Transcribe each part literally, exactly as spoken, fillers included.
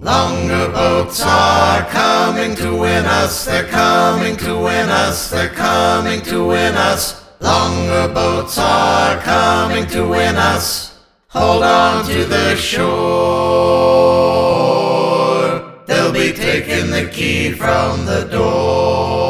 Longer boats are coming to win us, they're coming to win us, they're coming to win us. Longer boats are coming to win us. Hold on to the shore, they'll be taking the key from the door.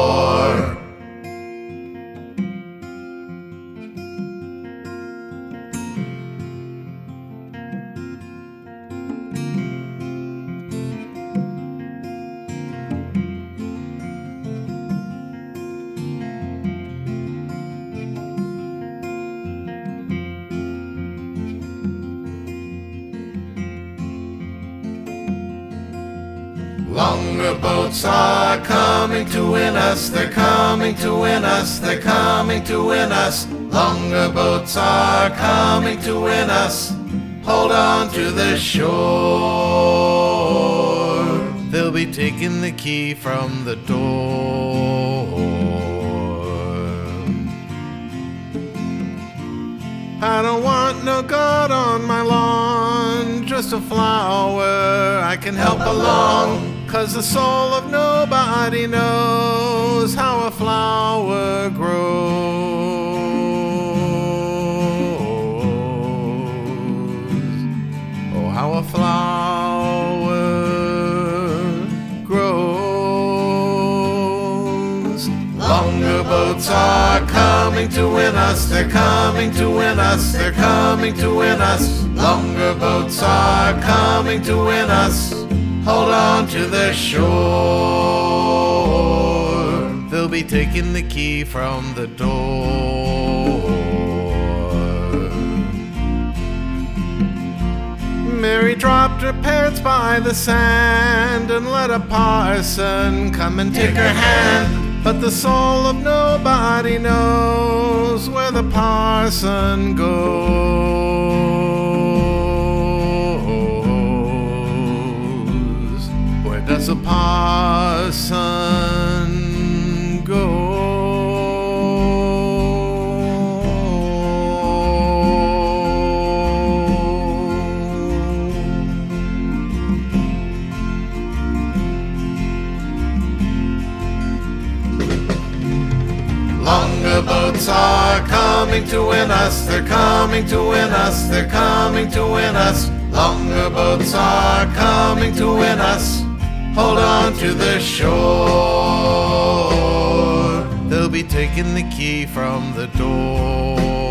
Longer boats are coming to win us, they're coming to win us, they're coming to win us. Longer boats are coming to win us. Hold on to the shore, they'll be taking the key from the door. I don't want no God on my lawn, just a flower I can help along. 'Cause the soul of nobody knows how a flower grows. Oh, how a flower grows. Longer boats are coming to win us, they're coming to win us, they're coming to win us. Longer boats are coming to win us. Hold on to the shore, they'll be taking the key from the door. Mary dropped her parents by the sand and let a parson come and take her hand. But the soul of nobody knows where the parson goes. Does a parson go? Longer boats are coming to win us, they're coming to win us, they're coming to win us. Longer boats are coming to win us. Hold on to the shore, they'll be taking the key from the door.